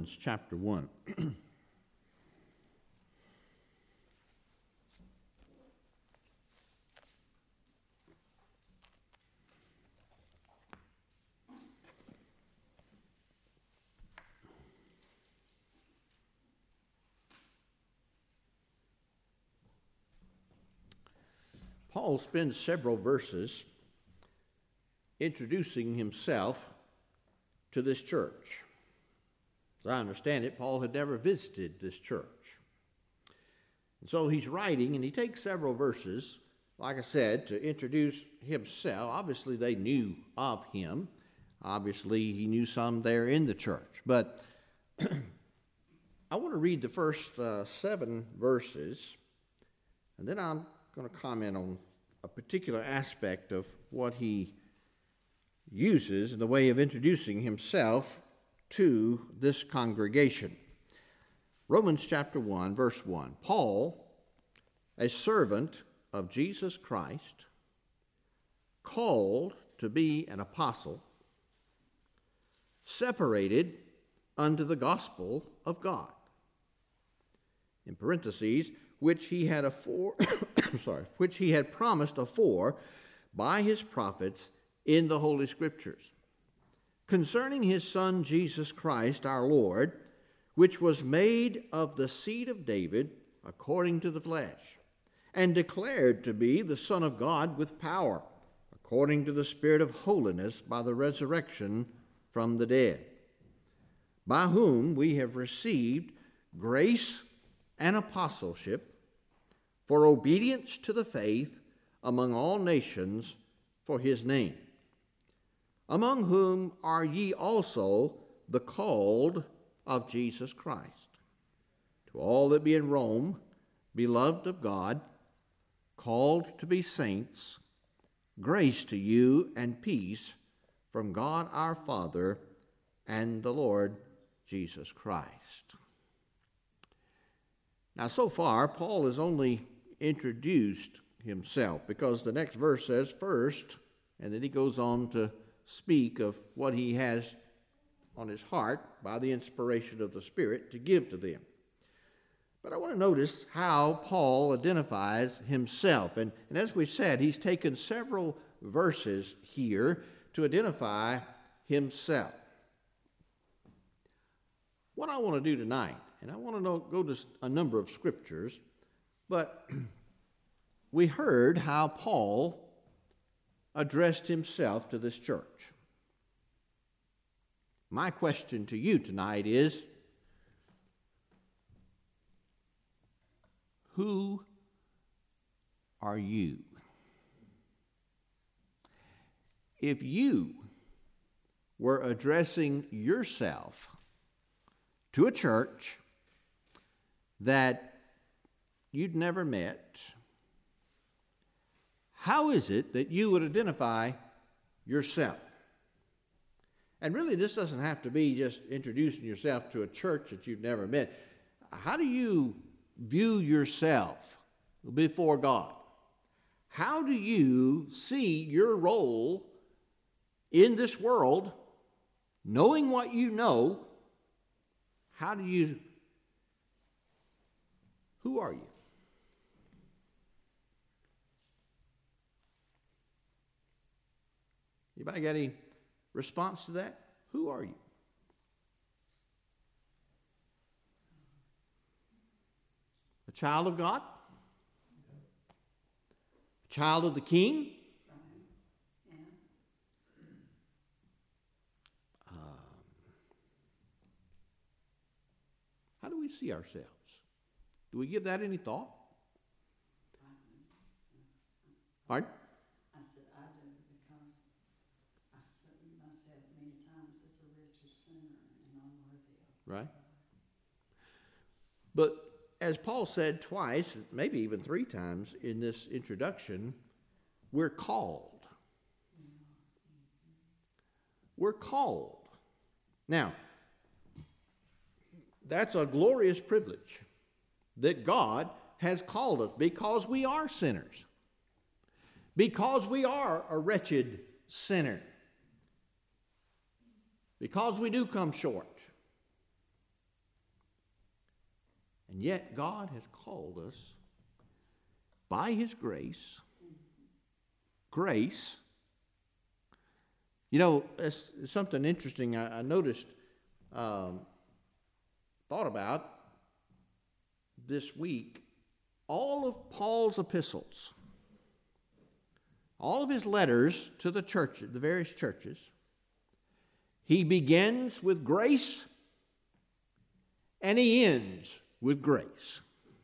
Romans chapter 1. Paul spends several verses introducing himself to this church. As I understand it, Paul had never visited this church. And so he's writing, and he takes several verses, like I said, to introduce himself. Obviously, they knew of him. Obviously, he knew some there in the church. But I want to read the first 7 verses, and then I'm going to comment on a particular aspect of what he uses in the way of introducing himself to this congregation. Romans chapter 1, verse 1. Paul, a servant of Jesus Christ, called to be an apostle, separated unto the gospel of God. In parentheses, which he had which he had promised afore by his prophets in the Holy Scriptures, concerning his Son Jesus Christ our Lord, which was made of the seed of David according to the flesh, and declared to be the Son of God with power, according to the Spirit of holiness by the resurrection from the dead, by whom we have received grace and apostleship for obedience to the faith among all nations for his name, among whom are ye also the called of Jesus Christ. To all that be in Rome, beloved of God, called to be saints, grace to you and peace from God our Father and the Lord Jesus Christ. Now, so far, Paul has only introduced himself, because the next verse says first, and then he goes on to speak of what he has on his heart by the inspiration of the Spirit to give to them. But I want to notice how Paul identifies himself. And as we said, he's taken several verses here to identify himself. What I want to do tonight, and I want to go to a number of scriptures, but we heard how Paul addressed himself to this church. My question to you tonight is, who are you? If you were addressing yourself to a church that you'd never met, how is it that you would identify yourself? And really, this doesn't have to be just introducing yourself to a church that you've never met. How do you view yourself before God? How do you see your role in this world, knowing what you know? Who are you? Anybody got any response to that? Who are you? A child of God? A child of the King? How do we see ourselves? Do we give that any thought? Pardon? I said I do, because I see myself many times as a wretched sinner and unworthy of Right. But as Paul said twice, maybe even 3 times in this introduction, we're called. We're called. Now, that's a glorious privilege that God has called us, because we are sinners. Because we are a wretched sinner. Because we do come short. And yet God has called us by His grace. Grace. You know, it's something interesting I noticed, thought about this week. All of Paul's epistles, all of his letters to the churches, the various churches, he begins with grace and he ends with grace.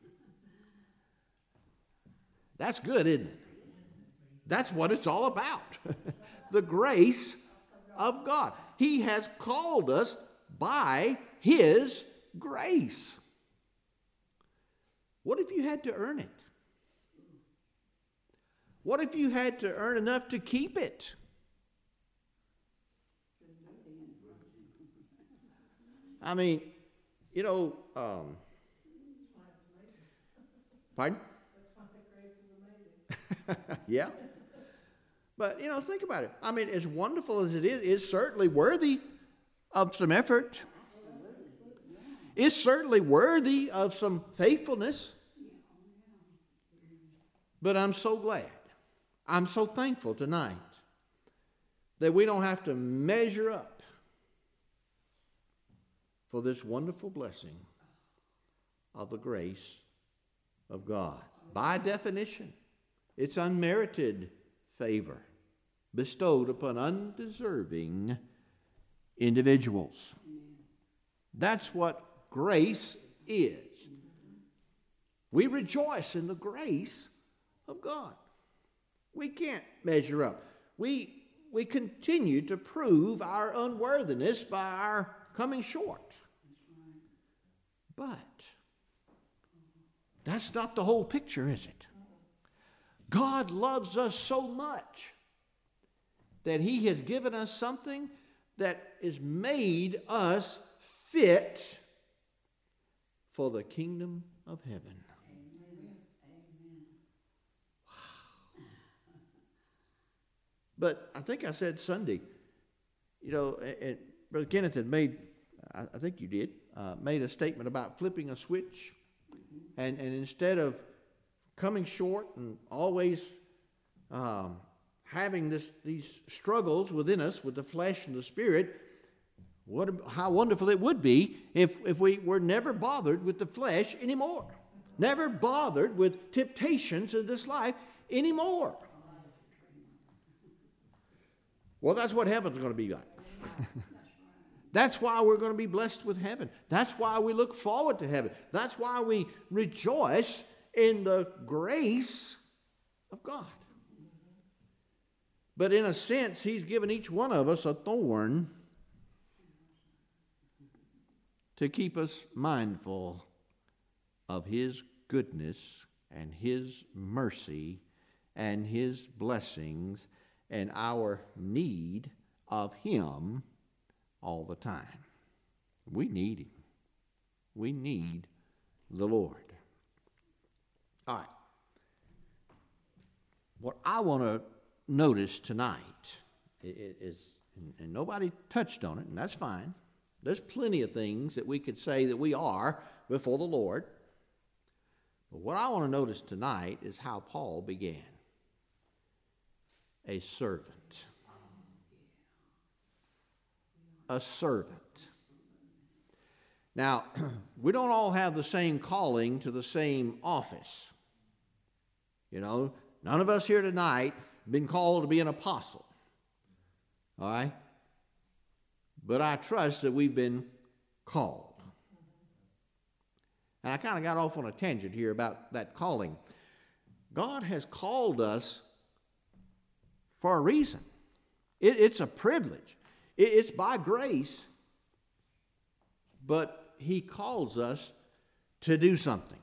That's good, isn't it? That's what it's all about. The grace of God. He has called us by His grace. What if you had to earn it? What if you had to earn enough to keep it? I mean, you know, pardon? That's why the grace is amazing. Yeah. But, you know, think about it. I mean, as wonderful as it is, it's certainly worthy of some effort. It's certainly worthy of some faithfulness. But I'm so glad, I'm so thankful tonight that we don't have to measure up for this wonderful blessing of the grace of God. By definition, it's unmerited favor bestowed upon undeserving individuals. That's what grace is. We rejoice in the grace of God. We can't measure up. We continue to prove our unworthiness by our coming short. But that's not the whole picture, is it? God loves us so much that He has given us something that has made us fit for the kingdom of heaven. Amen. Amen. But I think I said Sunday, you know, and Brother Kenneth had made, I think you did, made a statement about flipping a switch. And instead of coming short and always having these struggles within us with the flesh and the spirit, how wonderful it would be if we were never bothered with the flesh anymore. Never bothered with temptations of this life anymore. Well, that's what heaven's going to be like. That's why we're going to be blessed with heaven. That's why we look forward to heaven. That's why we rejoice in the grace of God. But in a sense, He's given each one of us a thorn to keep us mindful of His goodness and His mercy and His blessings and our need of Him all the time. We need Him. We need the Lord. All right. What I want to notice tonight is, and nobody touched on it, and that's fine. There's plenty of things that we could say that we are before the Lord. But what I want to notice tonight is how Paul began. A servant. A servant. Now, we don't all have the same calling to the same office. You know, none of us here tonight have been called to be an apostle. All right? But I trust that we've been called. And I kind of got off on a tangent here about that calling. God has called us for a reason. It's a privilege. It's by grace. But He calls us to do something.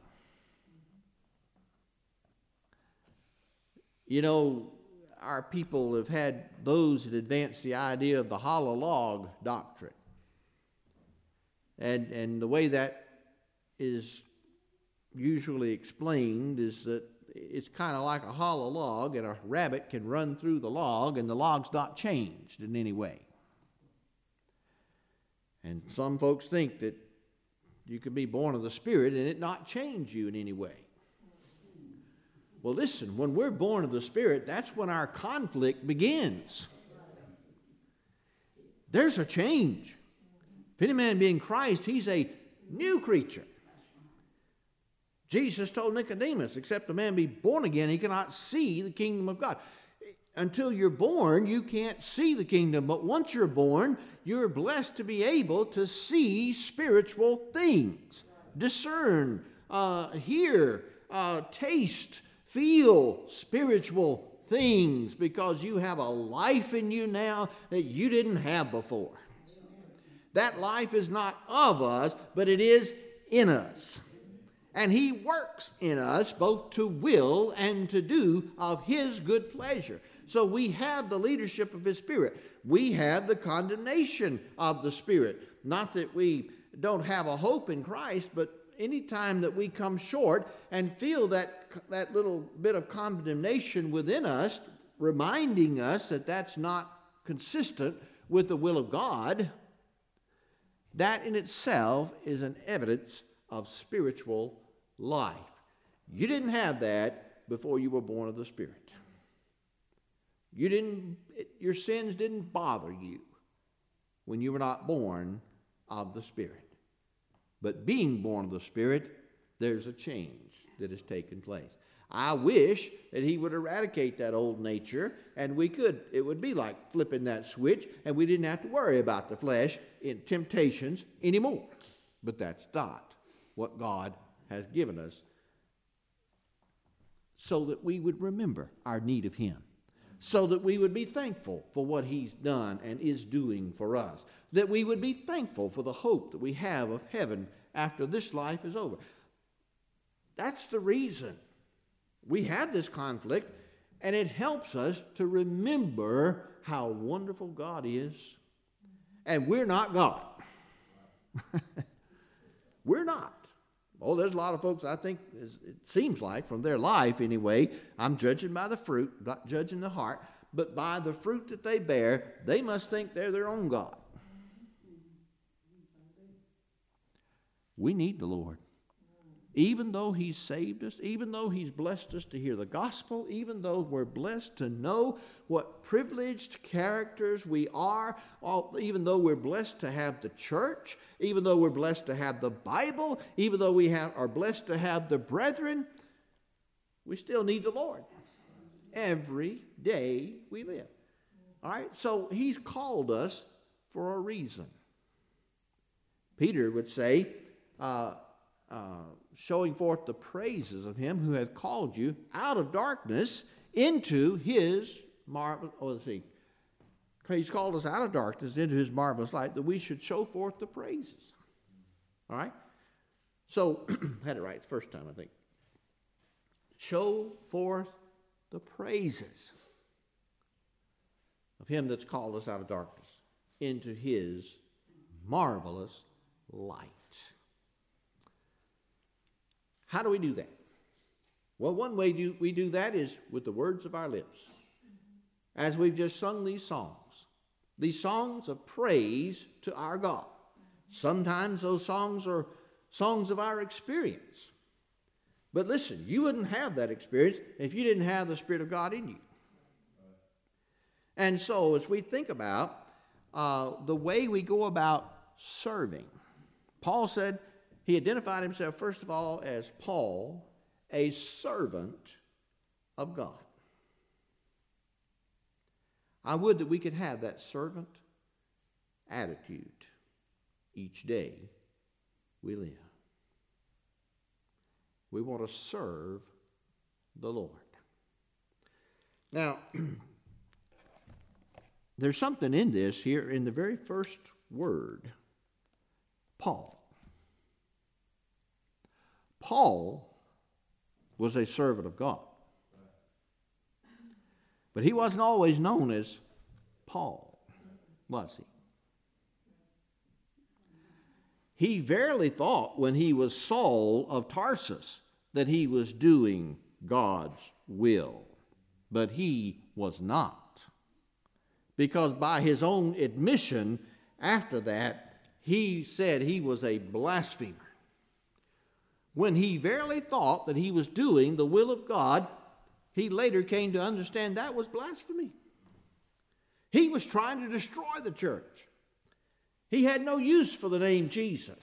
You know, our people have had those that advance the idea of the hollow log doctrine. And the way that is usually explained is that it's kind of like a hollow log, and a rabbit can run through the log, and the log's not changed in any way. And some folks think that You can be born of the Spirit and it not change you in any way. Well, listen, when we're born of the Spirit, that's when our conflict begins. There's a change. If any man be in Christ, he's a new creature. Jesus told Nicodemus, except a man be born again, he cannot see the kingdom of God. Until you're born, you can't see the kingdom. But once you're born, you're blessed to be able to see spiritual things, discern, hear, taste, feel spiritual things, because you have a life in you now that you didn't have before. That life is not of us, but it is in us. And he works in us both to will and to do of his good pleasure. So we have the leadership of his Spirit. We have the condemnation of the Spirit. Not that we don't have a hope in Christ, but any time that we come short and feel that little bit of condemnation within us, reminding us that that's not consistent with the will of God, that in itself is an evidence of spiritual life. You didn't have that before you were born of the Spirit. Your sins didn't bother you when you were not born of the Spirit. But being born of the Spirit, there's a change that has taken place. I wish that he would eradicate that old nature, and it would be like flipping that switch, and we didn't have to worry about the flesh in temptations anymore. But that's not what God has given us, so that we would remember our need of him, so that we would be thankful for what he's done and is doing for us, that we would be thankful for the hope that we have of heaven after this life is over. That's the reason we have this conflict, and it helps us to remember how wonderful God is. And we're not God. We're not. Oh, there's a lot of folks, I think, it seems like, from their life anyway, I'm judging by the fruit, not judging the heart, but by the fruit that they bear, they must think they're their own God. We need the Lord. Even though he's saved us, even though he's blessed us to hear the gospel, even though we're blessed to know what privileged characters we are, even though we're blessed to have the church, even though we're blessed to have the Bible, even though we are blessed to have the brethren, we still need the Lord every day we live. All right? So he's called us for a reason. Peter would say, showing forth the praises of him who hath called you out of darkness into his marvelous, he's called us out of darkness into his marvelous light, that we should show forth the praises. All right? So, I had it right the first time, I think. Show forth the praises of him that's called us out of darkness into his marvelous light. How do we do that? Well, one way we do that is with the words of our lips. As we've just sung these songs of praise to our God. Sometimes those songs are songs of our experience. But listen, you wouldn't have that experience if you didn't have the Spirit of God in you. And so as we think about the way we go about serving, Paul said, he identified himself, first of all, as Paul, a servant of God. I would that we could have that servant attitude each day we live. We want to serve the Lord. Now, there's something in this here in the very first word, Paul. Paul was a servant of God. But he wasn't always known as Paul, was he? He verily thought when he was Saul of Tarsus that he was doing God's will. But he was not. Because by his own admission after that, he said he was a blasphemer. when he verily thought that he was doing the will of God, he later came to understand that was blasphemy. He was trying to destroy the church. He had no use for the name Jesus.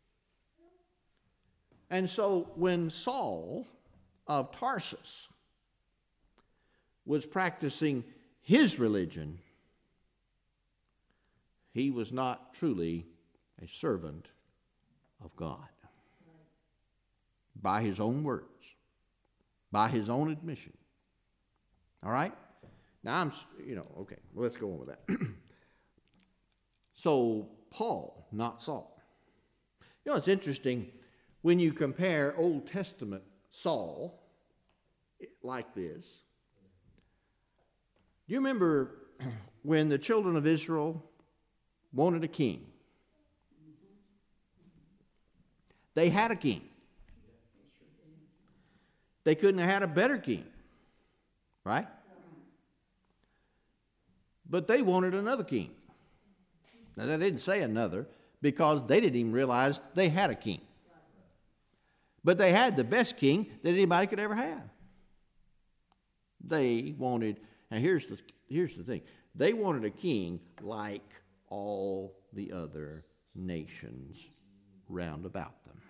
And so when Saul of Tarsus was practicing his religion, he was not truly a servant of God. By his own words, by his own admission. All right? Now okay, well, let's go on with that. So, Paul, not Saul. It's interesting when you compare Old Testament Saul like this. Do you remember when the children of Israel wanted a king? They had a king. They couldn't have had a better king, right? But they wanted another king. Now, they didn't say another because they didn't even realize they had a king. But they had the best king that anybody could ever have. They wanted, and here's the thing, they wanted a king like all the other nations round about them.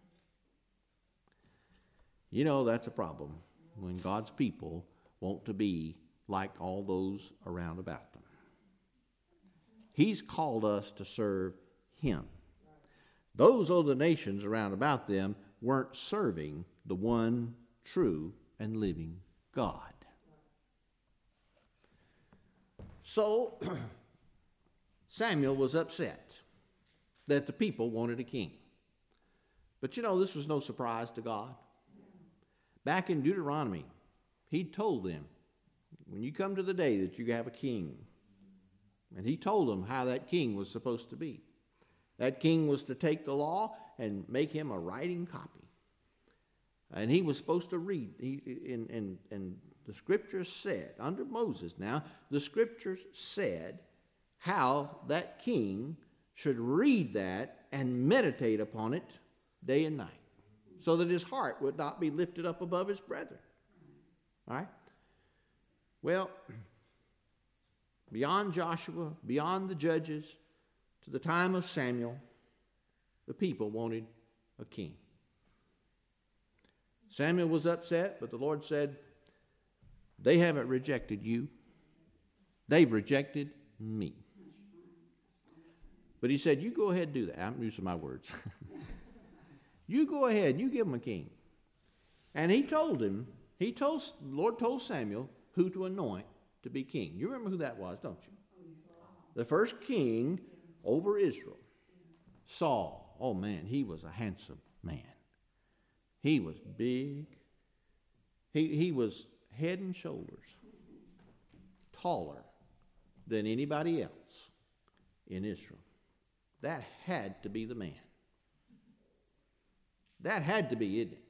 That's a problem when God's people want to be like all those around about them. He's called us to serve Him. Those other nations around about them weren't serving the one true and living God. So Samuel was upset that the people wanted a king. But this was no surprise to God. Back in Deuteronomy, he told them, when you come to the day that you have a king, and he told them how that king was supposed to be. That king was to take the law and make him a writing copy. And he was supposed to read. And the scriptures said, under Moses now, the scriptures said how that king should read that and meditate upon it day and night, so that his heart would not be lifted up above his brethren. All right? Well, beyond Joshua, beyond the judges, to the time of Samuel, the people wanted a king. Samuel was upset, but the Lord said, they haven't rejected you. They've rejected me. But he said, you go ahead and do that. I'm using my words. You go ahead, you give him a king. And the Lord told Samuel who to anoint to be king. You remember who that was, don't you? The first king over Israel, Saul. Oh man, he was a handsome man. He was big. He was head and shoulders taller than anybody else in Israel. That had to be the man. That had to be, isn't it?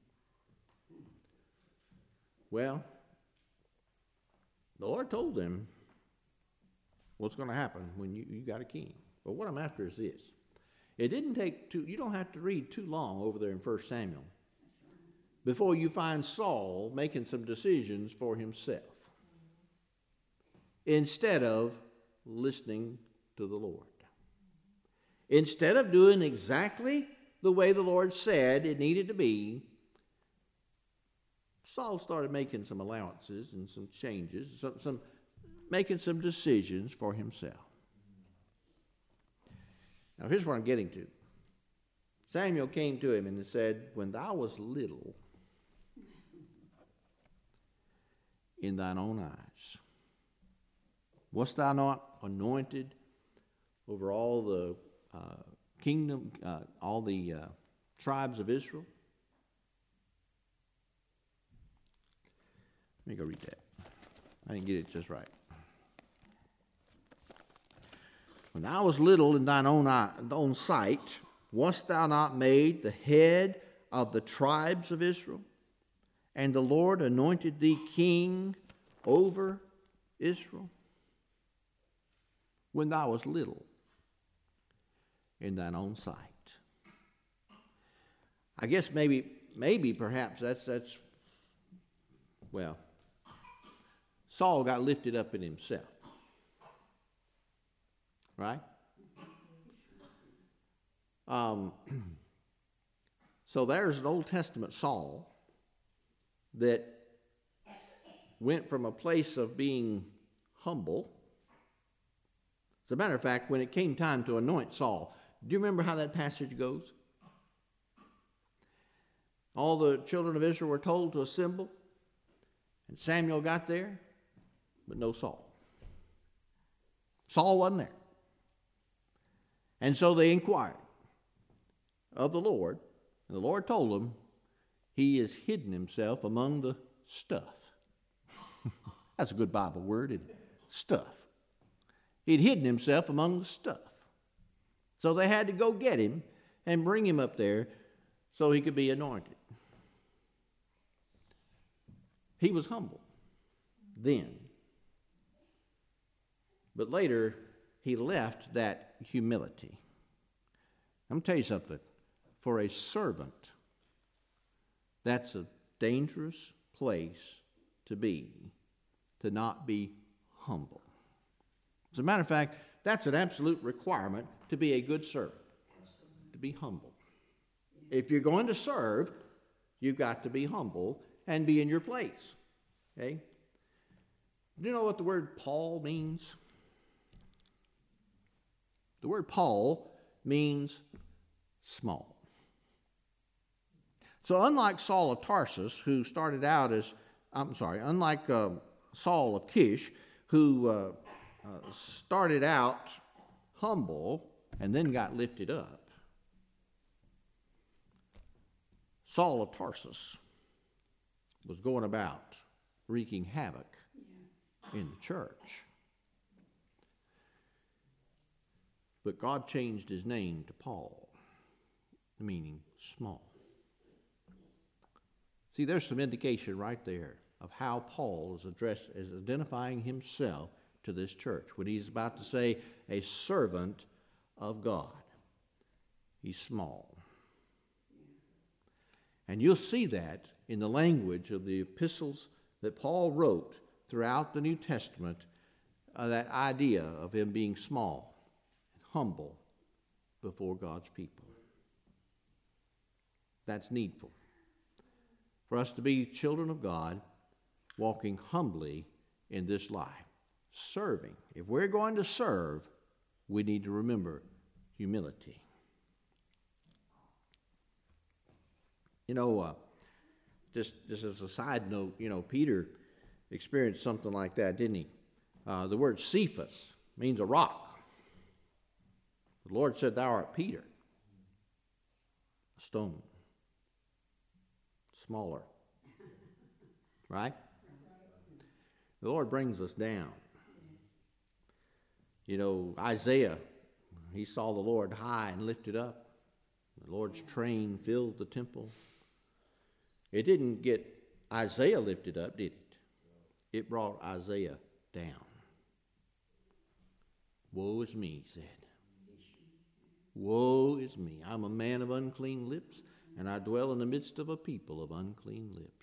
Well, the Lord told them what's going to happen when you got a king. But what I'm after is this. It didn't take you don't have to read too long over there in 1 Samuel before you find Saul making some decisions for himself instead of listening to the Lord. Instead of doing exactly the way the Lord said it needed to be, Saul started making some allowances and some changes, making some decisions for himself. Now here's what I'm getting to. Samuel came to him and said, when thou was little in thine own eyes, wast thou not anointed over all the kingdom, all the tribes of Israel? Let me go read that. I didn't get it just right. When thou was little in thine own sight, wast thou not made the head of the tribes of Israel? And the Lord anointed thee king over Israel? When thou was little in thine own sight. I guess perhaps that's well, Saul got lifted up in himself. Right? So there's an Old Testament Saul that went from a place of being humble. As a matter of fact, when it came time to anoint Saul, do you remember how that passage goes? All the children of Israel were told to assemble, and Samuel got there, but no Saul. Saul wasn't there. And so they inquired of the Lord, and the Lord told them, he has hidden himself among the stuff. That's a good Bible word, isn't it? Stuff. He'd hidden himself among the stuff. So they had to go get him and bring him up there so he could be anointed. He was humble then. But later, he left that humility. I'm going to tell you something. For a servant, that's a dangerous place to be, to not be humble. As a matter of fact, that's an absolute requirement to be a good servant, to be humble. If you're going to serve, you've got to be humble and be in your place. Okay? Do you know what the word Paul means? The word Paul means small. So unlike Saul of Tarsus, who started out as, unlike Saul of Kish, who started out humble and then got lifted up, Saul of Tarsus was going about wreaking havoc in the church. But God changed his name to Paul, meaning small. See, there's some indication right there of how Paul is identifying himself to this church when he's about to say a servant of God. He's small. And you'll see that in the language of the epistles that Paul wrote throughout the New Testament, that idea of him being small, humble before God's people. That's needful. For us to be children of God, walking humbly in this life, serving. If we're going to serve, we need to remember humility. Just as a side note, Peter experienced something like that, didn't he? The word Cephas means a rock. The Lord said, "Thou art Peter," a stone. Smaller. Right? The Lord brings us down. Isaiah, he saw the Lord high and lifted up. The Lord's train filled the temple. It didn't get Isaiah lifted up, did it? It brought Isaiah down. Woe is me, he said. Woe is me. I'm a man of unclean lips, and I dwell in the midst of a people of unclean lips.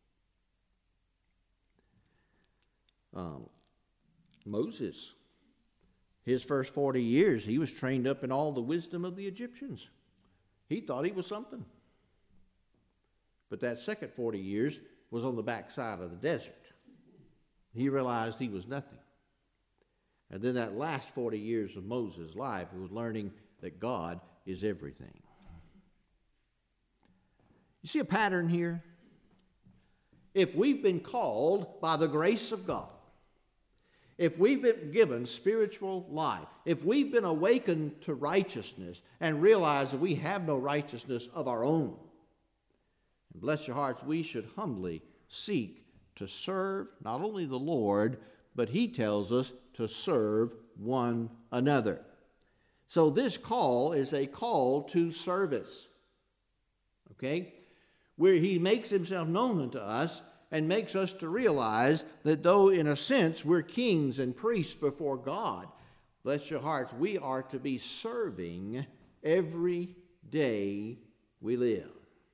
Moses, his first 40 years, he was trained up in all the wisdom of the Egyptians. He thought he was something. But that second 40 years was on the backside of the desert. He realized he was nothing. And then that last 40 years of Moses' life, he was learning that God is everything. You see a pattern here? If we've been called by the grace of God, if we've been given spiritual life, if we've been awakened to righteousness and realize that we have no righteousness of our own, and bless your hearts, we should humbly seek to serve not only the Lord, but he tells us to serve one another. So this call is a call to service. Okay? Where he makes himself known unto us and makes us to realize that though in a sense we're kings and priests before God, bless your hearts, we are to be serving every day we live.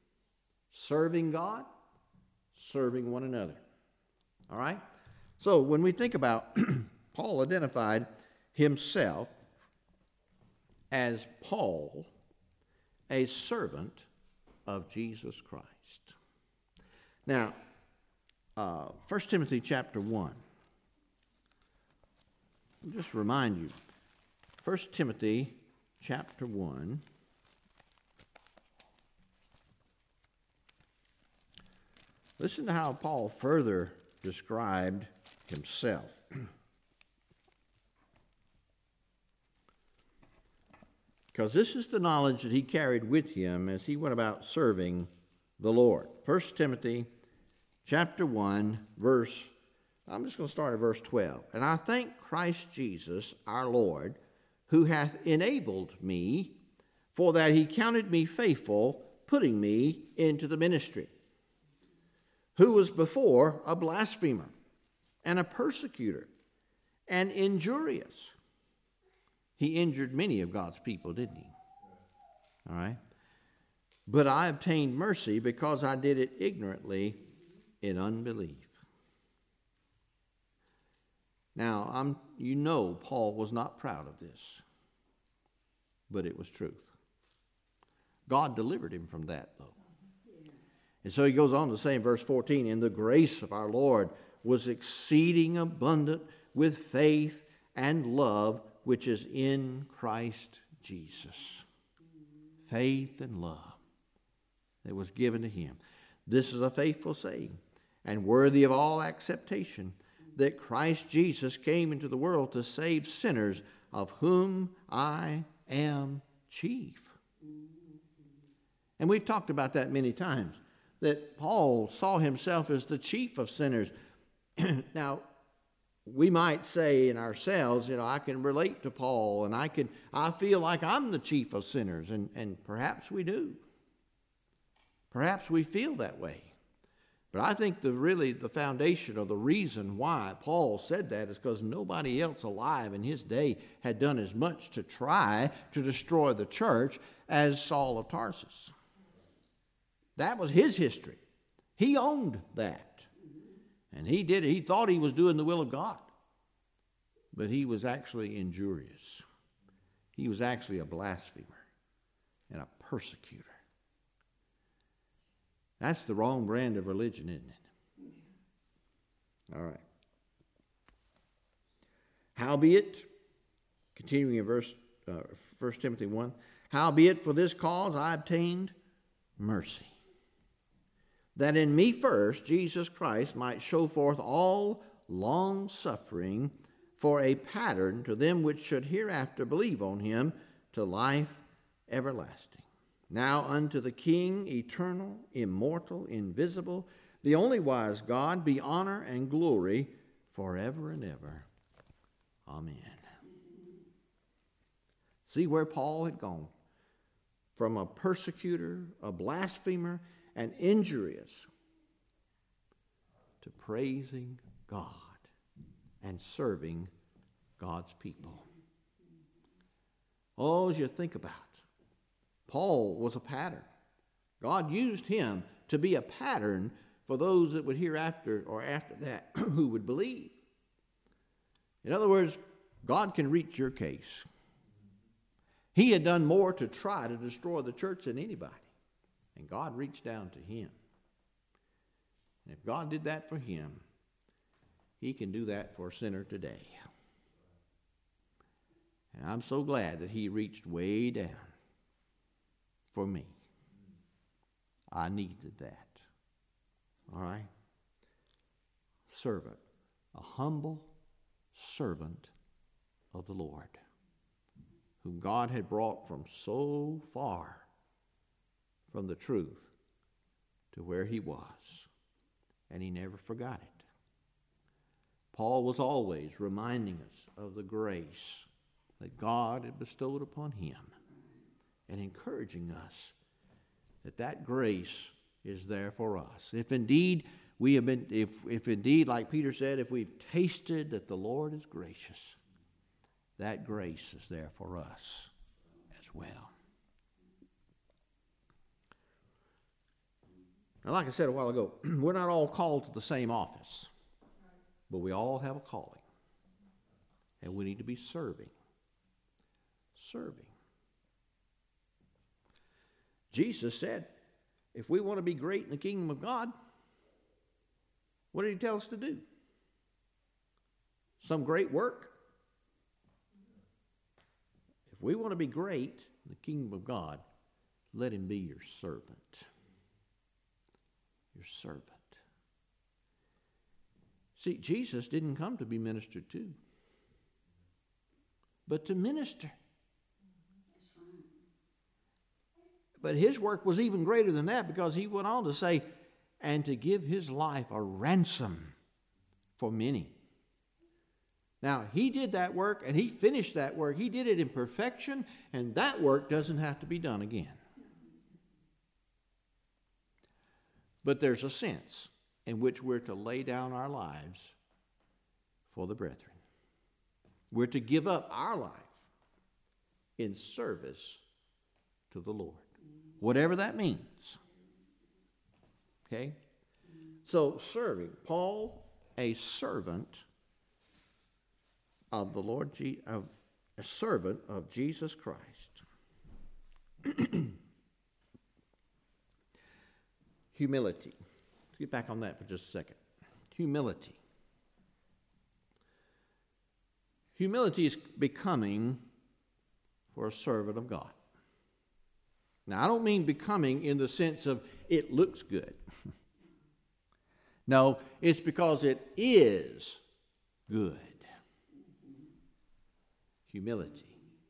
serving God, serving one another. All right? So when we think about Paul identified himself as Paul, a servant of Jesus Christ. Now, 1 Timothy chapter 1. I'll just remind you, 1 Timothy chapter 1. Listen to how Paul further described himself. Because this is the knowledge that he carried with him as he went about serving the Lord. 1 Timothy chapter 1, I'm just going to start at verse 12. And I thank Christ Jesus our Lord, who hath enabled me, for that he counted me faithful, putting me into the ministry, who was before a blasphemer, and a persecutor, and injurious. He injured many of God's people, didn't he? All right. But I obtained mercy because I did it ignorantly in unbelief. Now, Paul was not proud of this, but it was truth. God delivered him from that, though. And so he goes on to say in verse 14, and the grace of our Lord was exceeding abundant with faith and love, which is in Christ Jesus. Faith and love that was given to him. This is a faithful saying and worthy of all acceptation, that Christ Jesus came into the world to save sinners, of whom I am chief. And we've talked about that many times, that Paul saw himself as the chief of sinners. Now, we might say in ourselves, I can relate to Paul, and I feel like I'm the chief of sinners, and perhaps we do. Perhaps we feel that way. But I think the foundation or the reason why Paul said that is because nobody else alive in his day had done as much to try to destroy the church as Saul of Tarsus. That was his history. He owned that. And he did it. He thought he was doing the will of God. But he was actually injurious. He was actually a blasphemer and a persecutor. That's the wrong brand of religion, isn't it? All right. Howbeit, continuing in 1 Timothy 1, howbeit for this cause I obtained mercy, that in me first Jesus Christ might show forth all long suffering for a pattern to them which should hereafter believe on him to life everlasting. Now unto the King, eternal, immortal, invisible, the only wise God, be honor and glory forever and ever. Amen. See where Paul had gone. From a persecutor, a blasphemer, and injurious, to praising God and serving God's people. Oh, as you think about it, Paul was a pattern. God used him to be a pattern for those that would hereafter or after that who would believe. In other words, God can reach your case. He had done more to try to destroy the church than anybody. And God reached down to him. And if God did that for him, he can do that for a sinner today. And I'm so glad that he reached way down for me. I needed that. All right? Servant. A humble servant of the Lord, whom God had brought from so far from the truth to where he was. And he never forgot it. Paul was always reminding us of the grace that God had bestowed upon him and encouraging us that that grace is there for us. If indeed we have been, if indeed, like Peter said, if we've tasted that the Lord is gracious, that grace is there for us as well. Now, like I said a while ago, we're not all called to the same office, but we all have a calling. And we need to be serving. Serving. Jesus said, if we want to be great in the kingdom of God, what did he tell us to do? Some great work? If we want to be great in the kingdom of God, let him be your servant. Your servant. See, Jesus didn't come to be ministered to, but to minister. That's right. But his work was even greater than that, because he went on to say, and to give his life a ransom for many. Now, he did that work, and he finished that work. He did it in perfection, and that work doesn't have to be done again. But there's a sense in which we're to lay down our lives for the brethren. We're to give up our life in service to the Lord, whatever that means. Okay? So, serving. Paul, a servant of the Lord, a servant of Jesus Christ. Humility. Let's get back on that for just a second. Humility. Humility is becoming for a servant of God. Now, I don't mean becoming in the sense of it looks good. No, it's because it is good. Humility.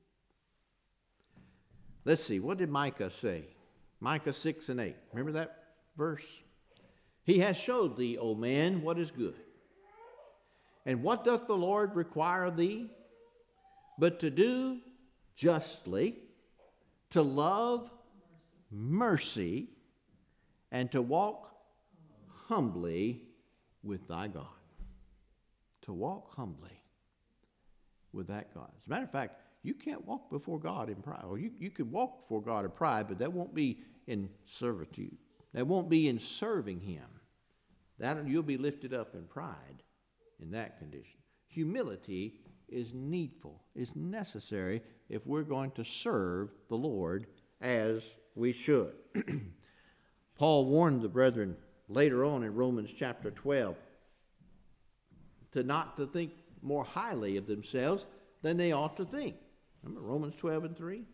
Let's see, what did Micah say? Micah 6 and 8. Remember that verse? He has showed thee, O man, what is good. And what doth the Lord require of thee? But to do justly, to love mercy, and to walk humbly with thy God. To walk humbly with that God. As a matter of fact, you can't walk before God in pride. Or you could walk before God in pride, but that won't be in servitude. That won't be in serving him. That you'll be lifted up in pride in that condition. Humility is needful, is necessary if we're going to serve the Lord as we should. Paul warned the brethren later on in Romans chapter 12 to not to think more highly of themselves than they ought to think. Remember Romans 12 and 3?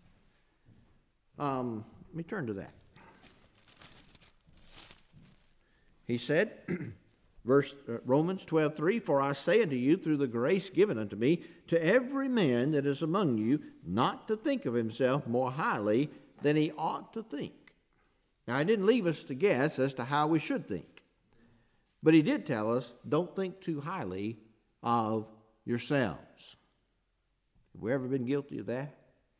Let me turn to that. He said, Romans 12:3, for I say unto you, through the grace given unto me, to every man that is among you, not to think of himself more highly than he ought to think. Now, I didn't leave us to guess as to how we should think. But he did tell us, don't think too highly of yourselves. Have we ever been guilty of that?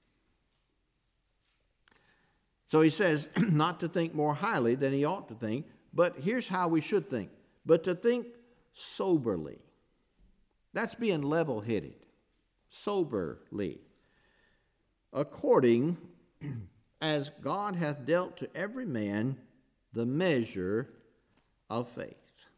So he says, not to think more highly than he ought to think, but here's how we should think. But to think soberly. That's being level-headed. Soberly. According as God hath dealt to every man the measure of faith.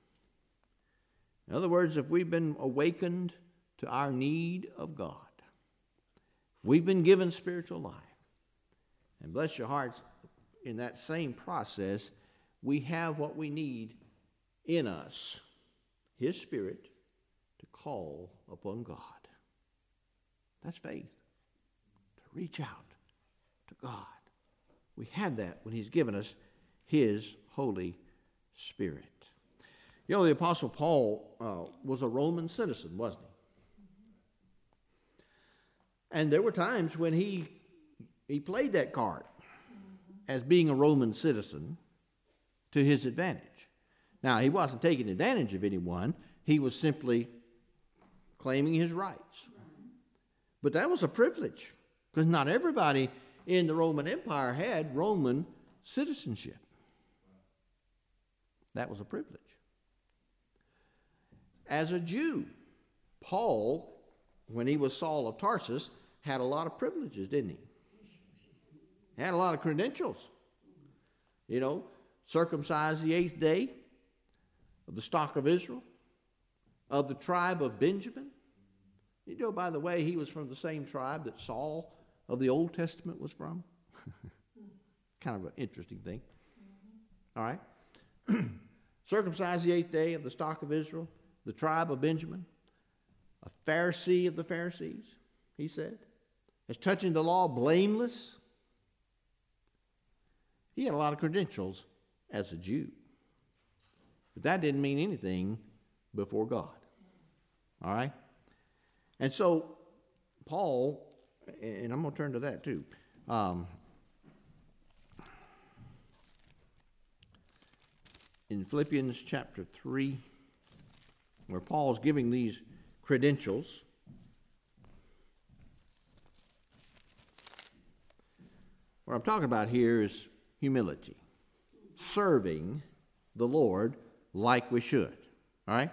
In other words, if we've been awakened to our need of God, if we've been given spiritual life, and bless your hearts, in that same process, we have what we need in us, His Spirit, to call upon God. That's faith. To reach out to God. We have that when He's given us His Holy Spirit. You know, the Apostle Paul was a Roman citizen, wasn't he? And there were times when he played that card as being a Roman citizen to his advantage. Now, he wasn't taking advantage of anyone. He was simply claiming his rights. But that was a privilege, because not everybody in the Roman Empire had Roman citizenship. That was a privilege. As a Jew, Paul, when he was Saul of Tarsus, had a lot of privileges, didn't he? Had a lot of credentials. You know, circumcised the 8th day, of the stock of Israel, of the tribe of Benjamin. You know, by the way, he was from the same tribe that Saul of the Old Testament was from. Kind of an interesting thing. All right. Circumcised the 8th day, of the stock of Israel, the tribe of Benjamin, a Pharisee of the Pharisees, he said. As touching the law, blameless. He had a lot of credentials as a Jew. But that didn't mean anything before God. All right? And so, Paul, and I'm going to turn to that too. In Philippians chapter 3, where Paul's giving these credentials, what I'm talking about here is humility, serving the Lord like we should. All right?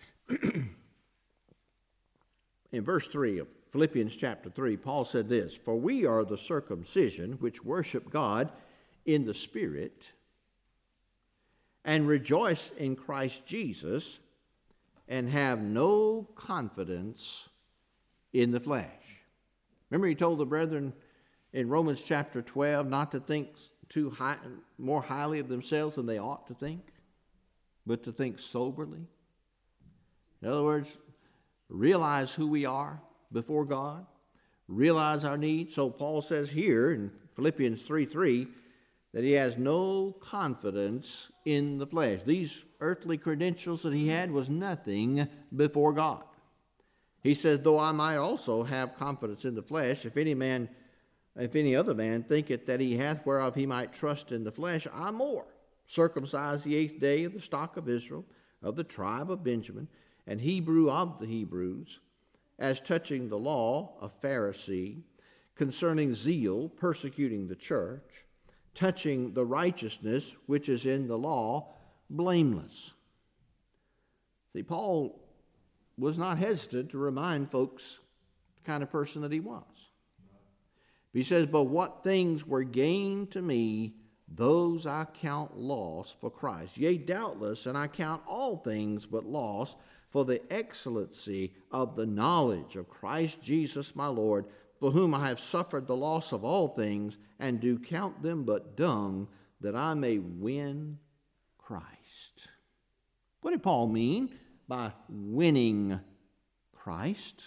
In verse 3 of Philippians chapter 3, Paul said this, "For we are the circumcision which worship God in the Spirit and rejoice in Christ Jesus and have no confidence in the flesh." Remember he told the brethren in Romans chapter 12 not to think more highly of themselves than they ought to think, but to think soberly. In other words, realize who we are before God, realize our needs. So Paul says here in Philippians 3:3 that he has no confidence in the flesh. These earthly credentials that he had was nothing before God. He says, "Though I might also have confidence in the flesh, if any other man thinketh that he hath whereof he might trust in the flesh, I more. Circumcised the 8th day, of the stock of Israel, of the tribe of Benjamin, and Hebrew of the Hebrews, as touching the law, a Pharisee, concerning zeal, persecuting the church, touching the righteousness which is in the law, blameless." See, Paul was not hesitant to remind folks the kind of person that he was. He says, "But what things were gained to me, those I count loss for Christ. Yea, doubtless, and I count all things but loss for the excellency of the knowledge of Christ Jesus my Lord, for whom I have suffered the loss of all things, and do count them but dung, that I may win Christ." What did Paul mean by winning Christ?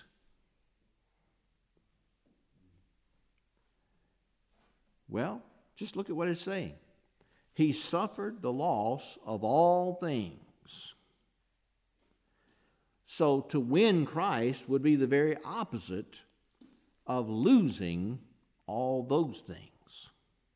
Well, just look at what it's saying. He suffered the loss of all things. So to win Christ would be the very opposite of losing all those things.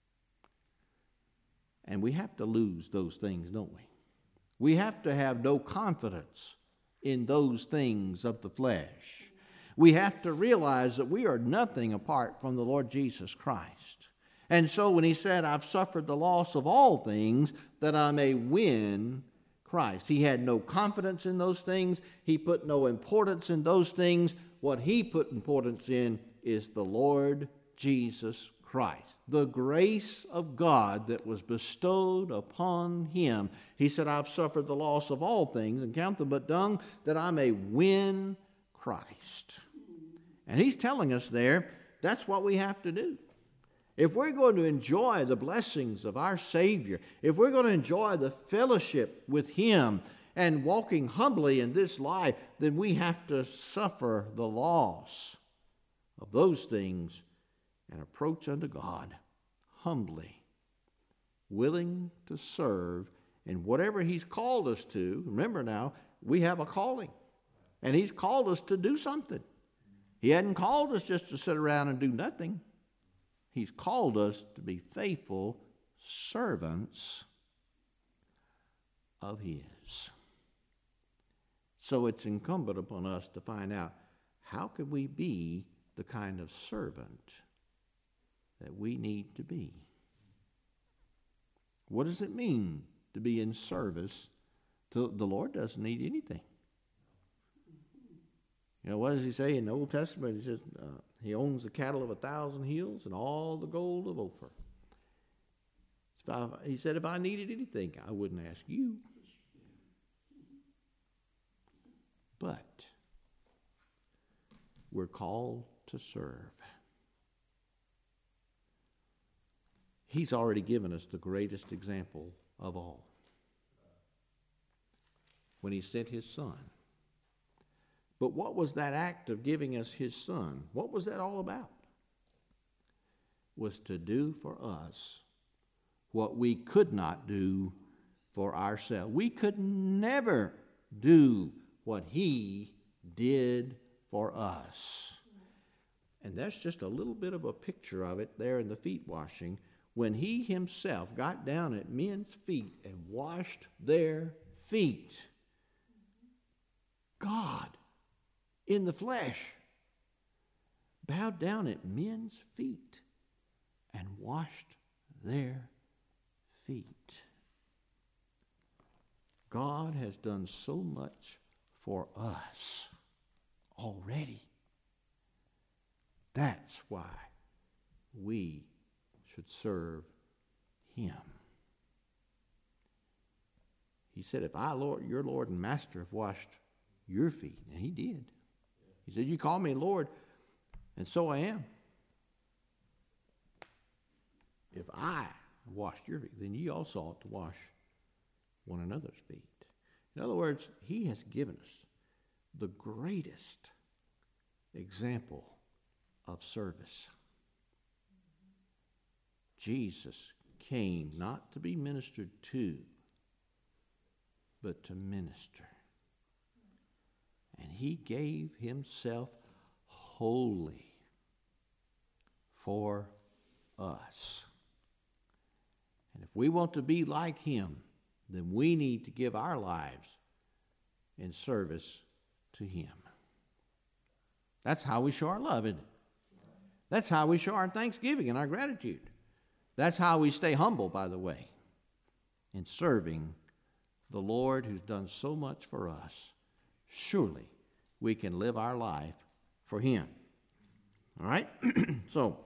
And we have to lose those things, don't we? We have to have no confidence in those things of the flesh. We have to realize that we are nothing apart from the Lord Jesus Christ. And so when he said, "I've suffered the loss of all things, that I may win Christ," he had no confidence in those things. He put no importance in those things. What he put importance in is the Lord Jesus Christ, the grace of God that was bestowed upon him. He said, "I've suffered the loss of all things, and count them but dung, that I may win Christ." And he's telling us there, that's what we have to do. If we're going to enjoy the blessings of our Savior, if we're going to enjoy the fellowship with him and walking humbly in this life, then we have to suffer the loss of those things and approach unto God humbly, willing to serve in whatever he's called us to. Remember now, we have a calling, and he's called us to do something. He hadn't called us just to sit around and do nothing. He's called us to be faithful servants of his. So it's incumbent upon us to find out, how can we be the kind of servant that we need to be? What does it mean to be in service? The Lord doesn't need anything. You know, what does he say in the Old Testament? He says, he owns the cattle of 1,000 hills and all the gold of Ophir. As He said, if I needed anything, I wouldn't ask you. But we're called to serve. He's already given us the greatest example of all when he sent his Son. But what was that act of giving us his Son? What was that all about? Was to do for us what we could not do for ourselves. We could never do what he did for us. And that's just a little bit of a picture of it there in the feet washing, when he himself got down at men's feet and washed their feet. God, in the flesh, bowed down at men's feet and washed their feet. God has done so much for us already. That's why we should serve him. He said, if I, Lord, your Lord and Master, have washed your feet, and he did. He said, you call me Lord, and so I am. If I washed your feet, then ye also ought to wash one another's feet. In other words, he has given us the greatest example of service. Jesus came not to be ministered to, but to minister. And he gave himself wholly for us. And if we want to be like him, then we need to give our lives in service to him. That's how we show our love, isn't it? That's how we show our thanksgiving and our gratitude. That's how we stay humble, by the way, in serving the Lord who's done so much for us. Surely we can live our life for him. All right? So,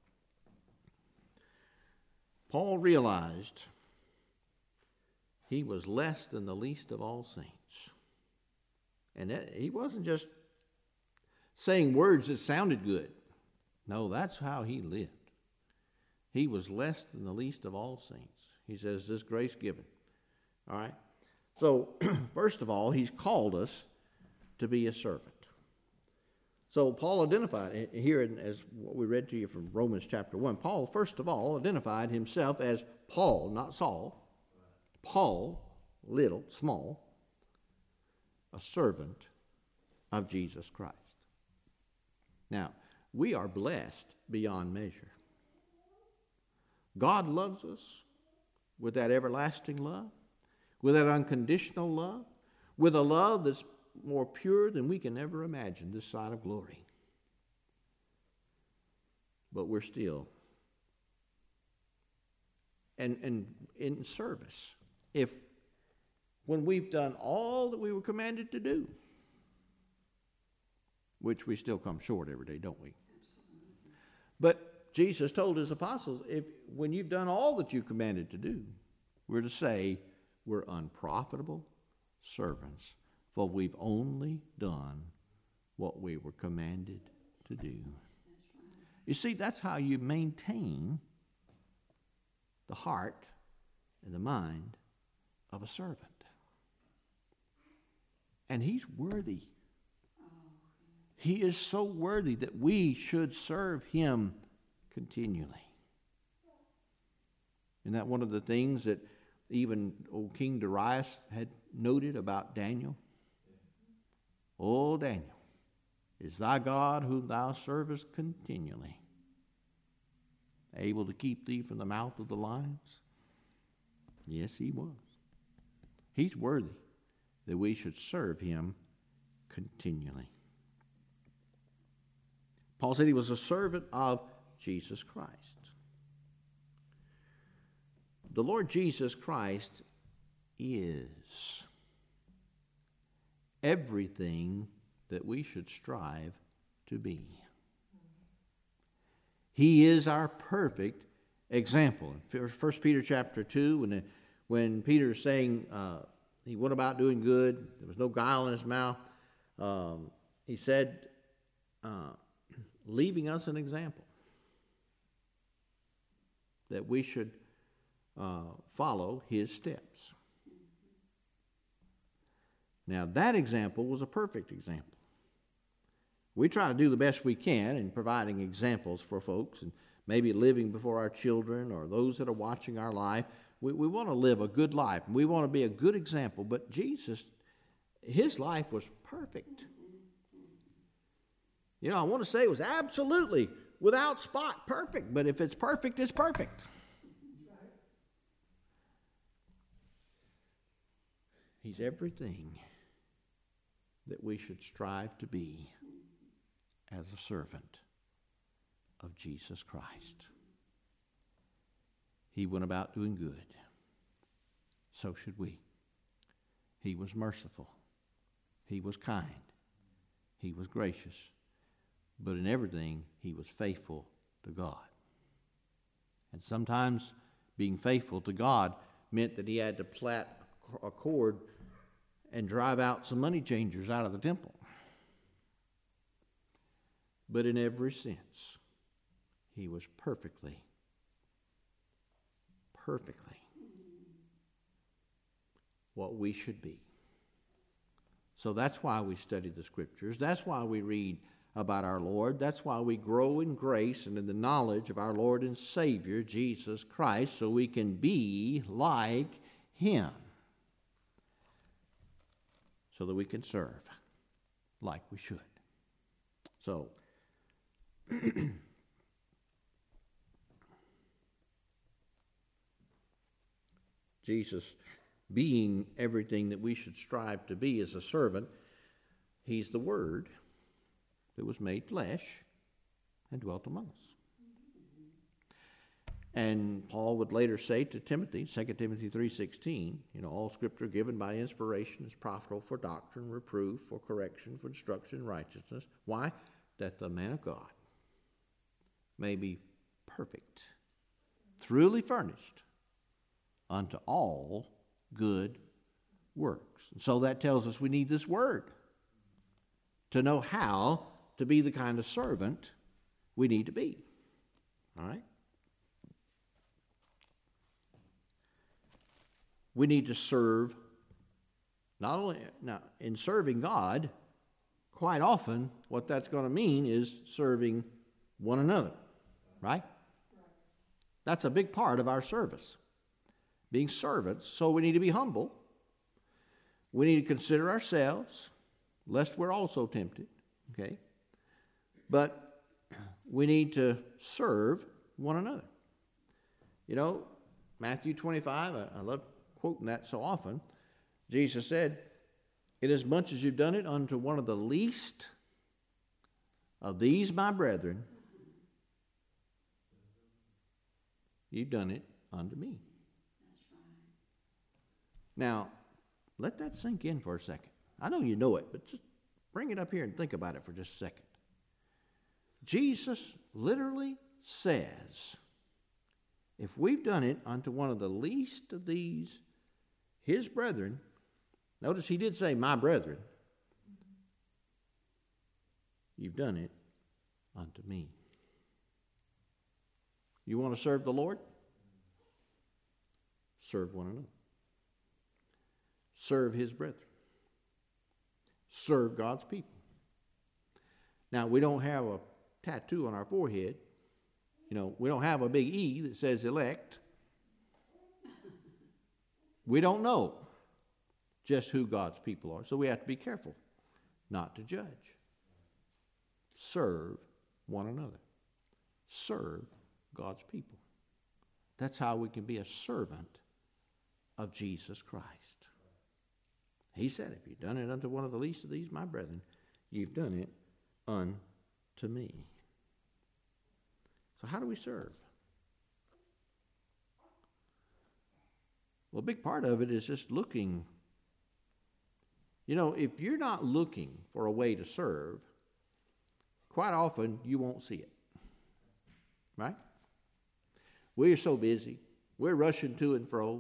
Paul realized he was less than the least of all saints. And he wasn't just saying words that sounded good. No, that's how he lived. He was less than the least of all saints. He says, this grace given. All right? So, first of all, he's called us to be a servant. So Paul identified, here as what we read to you from Romans chapter 1, Paul, first of all, identified himself as Paul, not Saul. Paul, little, small, a servant of Jesus Christ. Now, we are blessed beyond measure. God loves us with that everlasting love, with that unconditional love, with a love that's more pure than we can ever imagine this side of glory. But we're still and in service. When we've done all that we were commanded to do, which we still come short every day, don't we? But Jesus told his apostles, when you've done all that you commanded to do, we're to say we're unprofitable servants, for we've only done what we were commanded to do. You see, that's how you maintain the heart and the mind of a servant. And he's worthy. He is so worthy that we should serve him continually. Isn't that one of the things that even old King Darius had noted about Daniel? O Daniel, is thy God whom thou servest continually able to keep thee from the mouth of the lions? Yes, he was. He's worthy that we should serve him continually. Paul said he was a servant of Jesus Christ. The Lord Jesus Christ is everything that we should strive to be. He is our perfect example. In 1 Peter chapter 2, when Peter is saying he went about doing good, there was no guile in his mouth, he said, leaving us an example that we should follow his steps. Now, that example was a perfect example. We try to do the best we can in providing examples for folks and maybe living before our children or those that are watching our life. We want to live a good life. We want to be a good example. But Jesus, his life was perfect. You know, I want to say it was absolutely without spot perfect. But if it's perfect, it's perfect. He's everything that we should strive to be as a servant of Jesus Christ. He went about doing good. So should we. He was merciful. He was kind. He was gracious. But in everything, he was faithful to God. And sometimes being faithful to God meant that he had to plait a cord and drive out some money changers out of the temple. But in every sense, he was perfectly what we should be. So that's why we study the Scriptures. That's why we read about our Lord. That's why we grow in grace and in the knowledge of our Lord and Savior, Jesus Christ, so we can be like him. So that we can serve like we should. So, Jesus, being everything that we should strive to be as a servant, he's the Word that was made flesh and dwelt among us. And Paul would later say to Timothy, 2 Timothy 3:16, all Scripture given by inspiration is profitable for doctrine, reproof, for correction, for instruction in righteousness. Why? That the man of God may be perfect, thoroughly furnished unto all good works. And so that tells us we need this Word to know how to be the kind of servant we need to be. All right? We need to serve, not only, now, in serving God, quite often what that's going to mean is serving one another, right? That's a big part of our service, being servants. So we need to be humble. We need to consider ourselves, lest we're also tempted, okay? But we need to serve one another. Matthew 25, I love quoting that so often. Jesus said, "Inasmuch as you've done it unto one of the least of these my brethren, you've done it unto me." Now, let that sink in for a second. I know you know it, but just bring it up here and think about it for just a second. Jesus literally says, if we've done it unto one of the least of these, his brethren, notice he did say, my brethren, you've done it unto me. You want to serve the Lord? Serve one another. Serve his brethren. Serve God's people. Now, we don't have a tattoo on our forehead. We don't have a big E that says elect. We don't know just who God's people are, so we have to be careful not to judge. Serve one another. Serve God's people. That's how we can be a servant of Jesus Christ. He said, if you've done it unto one of the least of these, my brethren, you've done it unto me. So how do we serve? Well, a big part of it is just looking. If you're not looking for a way to serve, quite often you won't see it. Right? We're so busy. We're rushing to and fro.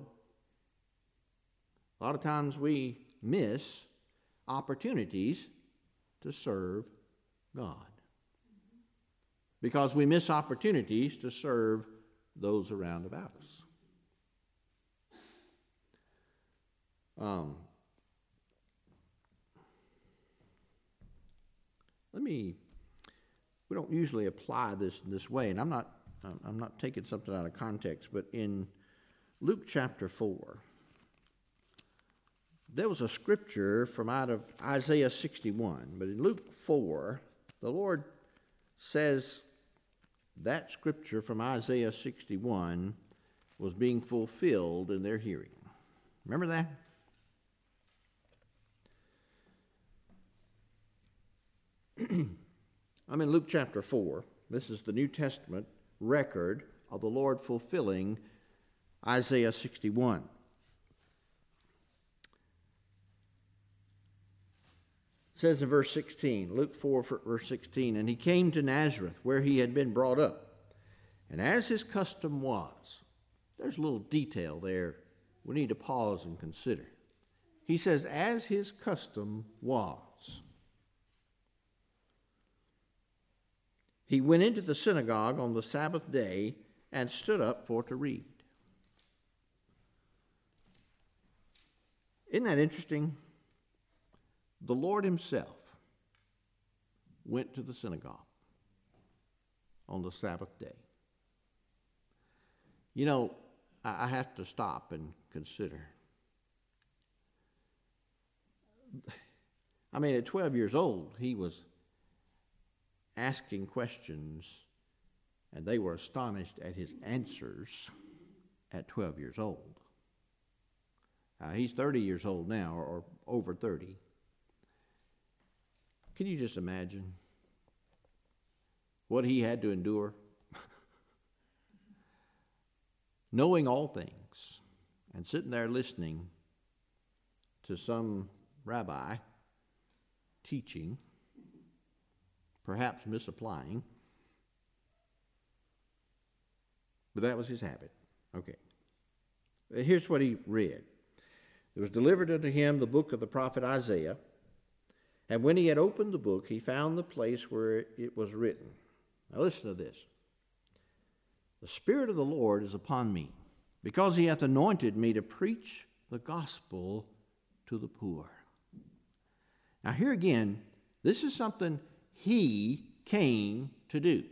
A lot of times we miss opportunities to serve God because we miss opportunities to serve those around about us. We don't usually apply this in this way, and I'm not taking something out of context, but in Luke chapter 4, there was a scripture from out of Isaiah 61, but in Luke 4, the Lord says that scripture from Isaiah 61 was being fulfilled in their hearing. Remember that? I'm in Luke chapter 4. This is the New Testament record of the Lord fulfilling Isaiah 61. It says in verse 16, Luke 4, verse 16, "And he came to Nazareth, where he had been brought up. And as his custom was," there's a little detail there we need to pause and consider. He says, "as his custom was, he went into the synagogue on the Sabbath day and stood up for to read." Isn't that interesting? The Lord himself went to the synagogue on the Sabbath day. You know, I have to stop and consider. I mean, at 12 years old, he was asking questions, and they were astonished at his answers at 12 years old. He's 30 years old now, or over 30. Can you just imagine what he had to endure? Knowing all things and sitting there listening to some rabbi teaching, perhaps misapplying, but that was his habit. Okay. Here's what he read. "There was delivered unto him the book of the prophet Isaiah. And when he had opened the book, he found the place where it was written." Now listen to this. "The Spirit of the Lord is upon me, because he hath anointed me to preach the gospel to the poor." Now here again, this is something he came to do.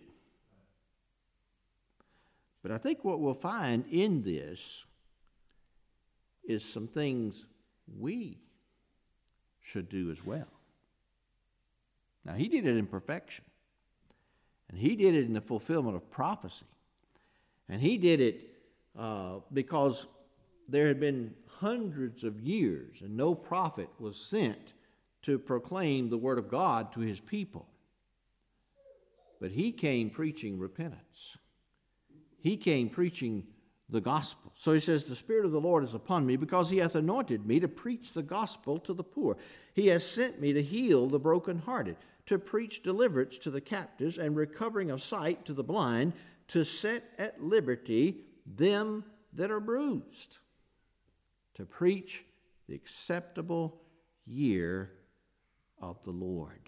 But I think what we'll find in this is some things we should do as well. Now, he did it in perfection. And he did it in the fulfillment of prophecy. And he did it because there had been hundreds of years and no prophet was sent to proclaim the word of God to his people. But he came preaching repentance. He came preaching the gospel. So he says, "The Spirit of the Lord is upon me, because he hath anointed me to preach the gospel to the poor. He has sent me to heal the brokenhearted, to preach deliverance to the captives, and recovering of sight to the blind, to set at liberty them that are bruised, to preach the acceptable year of the Lord."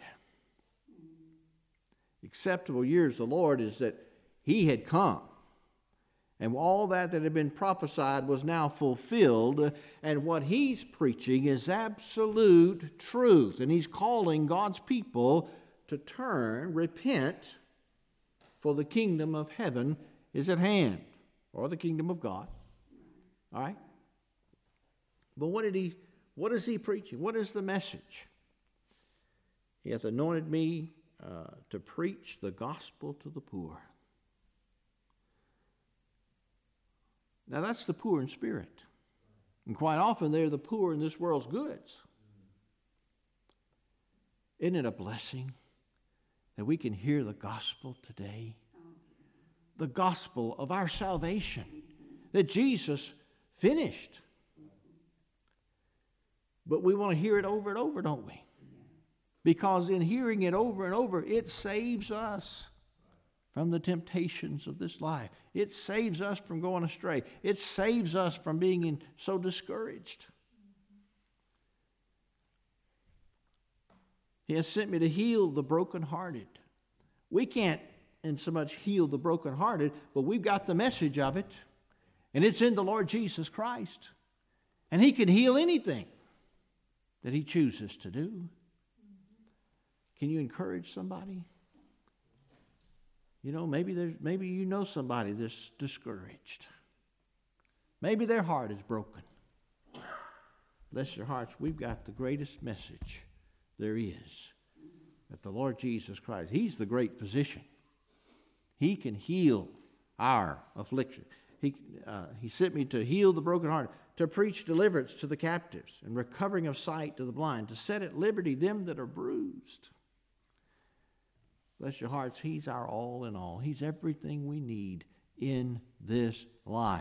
Acceptable years of the Lord is that he had come. And all that had been prophesied was now fulfilled. And what he's preaching is absolute truth. And he's calling God's people to turn, repent, for the kingdom of heaven is at hand. Or the kingdom of God. All right? But what is he preaching? What is the message? "He hath anointed me to preach the gospel to the poor." Now that's the poor in spirit. And quite often they're the poor in this world's goods. Isn't it a blessing that we can hear the gospel today? The gospel of our salvation that Jesus finished. But we want to hear it over and over, don't we? Because in hearing it over and over, it saves us from the temptations of this life. It saves us from going astray. It saves us from being so discouraged. He has sent me to heal the brokenhearted. We can't in so much heal the brokenhearted, but we've got the message of it, and it's in the Lord Jesus Christ. And He can heal anything that He chooses to do. Can you encourage somebody? You know, maybe you know somebody that's discouraged. Maybe their heart is broken. Bless your hearts, we've got the greatest message there is. That the Lord Jesus Christ, He's the great physician. He can heal our affliction. He sent me to heal the brokenhearted, to preach deliverance to the captives, and recovering of sight to the blind, to set at liberty them that are bruised. Bless your hearts, He's our all in all. He's everything we need in this life.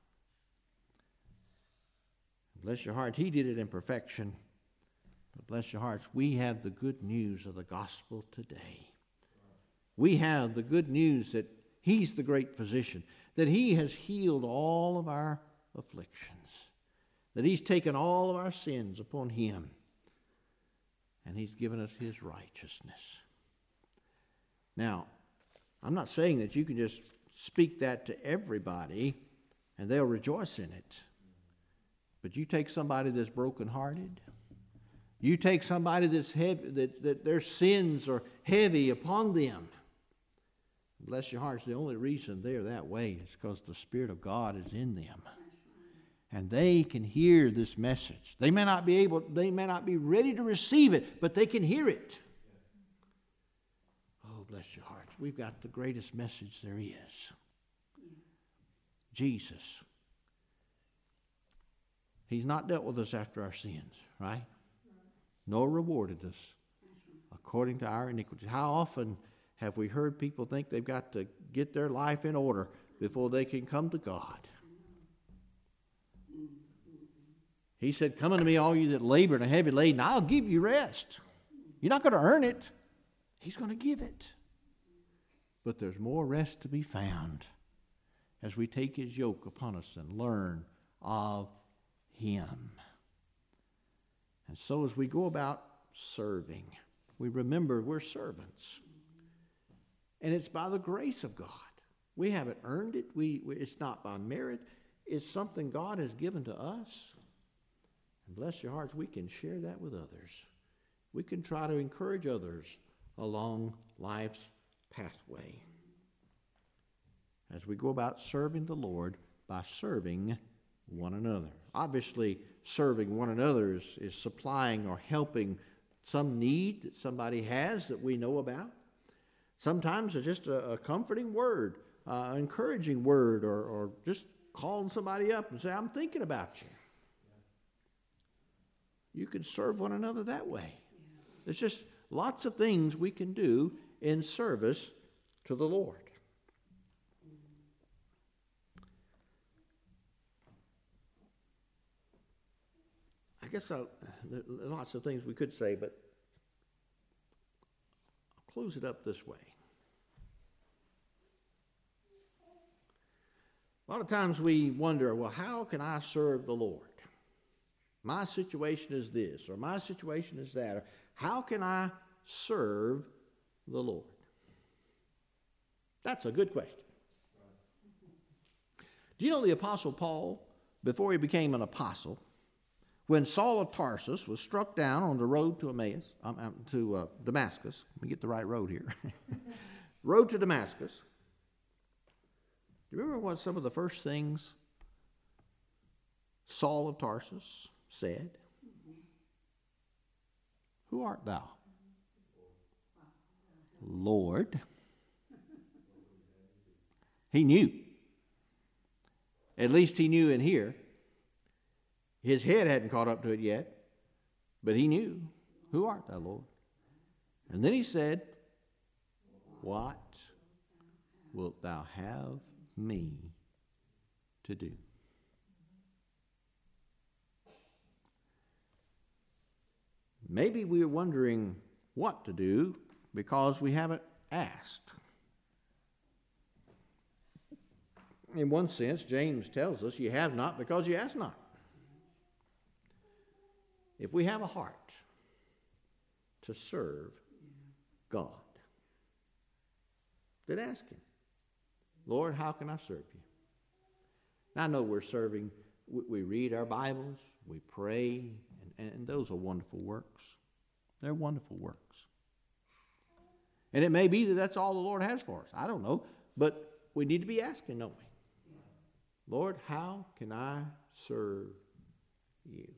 Bless your heart, He did it in perfection. But bless your hearts, we have the good news of the gospel today. We have the good news that He's the great physician, that He has healed all of our afflictions, that He's taken all of our sins upon Him, and He's given us His righteousness. Now, I'm not saying that you can just speak that to everybody and they'll rejoice in it. But you take somebody that's brokenhearted, you take somebody that's heavy, that their sins are heavy upon them. Bless your hearts, the only reason they're that way is because the Spirit of God is in them. And they can hear this message. They may not be ready to receive it, but they can hear it. Oh, bless your hearts. We've got the greatest message there is. Jesus. He's not dealt with us after our sins, right? Nor rewarded us according to our iniquities. How often have we heard people think they've got to get their life in order before they can come to God? He said, "Come unto me, all you that labor and are heavy laden, I'll give you rest." You're not going to earn it. He's going to give it. But there's more rest to be found as we take His yoke upon us and learn of Him. And so as we go about serving, we remember we're servants. And it's by the grace of God. We haven't earned it. It's not by merit. It's something God has given to us. And bless your hearts, we can share that with others. We can try to encourage others along life's pathway as we go about serving the Lord by serving one another. Obviously, serving one another is supplying or helping some need that somebody has that we know about. Sometimes it's just a comforting word, an encouraging word, or just calling somebody up and say, "I'm thinking about you." You can serve one another that way. There's just lots of things we can do in service to the Lord. I guess there are lots of things we could say, but I'll close it up this way. A lot of times we wonder, well, how can I serve the Lord? My situation is this, or my situation is that. Or how can I serve the Lord? That's a good question. Do you know the Apostle Paul, before he became an apostle, when Saul of Tarsus was struck down on the road to Damascus, let me get the right road here, road to Damascus, do you remember what some of the first things Saul of Tarsus said? "Who art thou?" "Lord." He knew. At least he knew in here. His head hadn't caught up to it yet, but he knew. "Who art thou, Lord?" And then he said, "What wilt thou have me to do?" Maybe we're wondering what to do because we haven't asked. in one sense, James tells us you have not because you ask not. If we have a heart to serve God, then ask Him, Lord, how can I serve you? And I know we're serving, we read our Bibles, we pray, and those are wonderful works. They're wonderful works. And it may be that that's all the Lord has for us. I don't know. But we need to be asking, don't we? Lord, how can I serve you?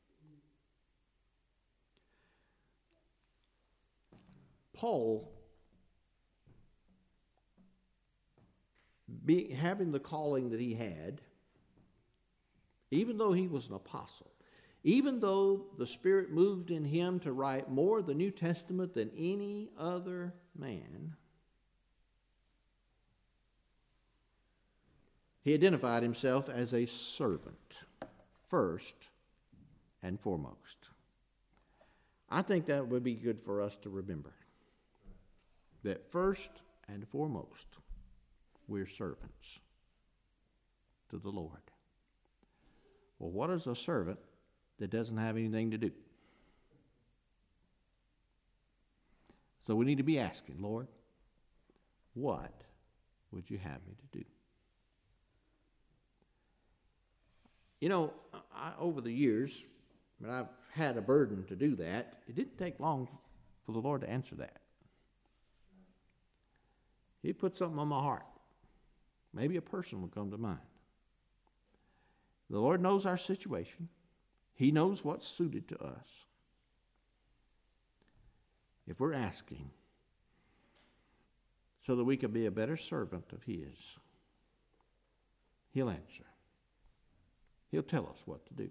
Paul, having the calling that he had, even though he was an apostle, even though the Spirit moved in him to write more of the New Testament than any other man, he identified himself as a servant, first and foremost. I think that would be good for us to remember. That first and foremost, we're servants to the Lord. Well, what is a servant that doesn't have anything to do? So we need to be asking, Lord, what would you have me to do? You know, over the years, when I've had a burden to do that, it didn't take long for the Lord to answer that. He put something on my heart. Maybe a person would come to mind. The Lord knows our situation. He knows what's suited to us. If we're asking so that we can be a better servant of His, He'll answer. He'll tell us what to do.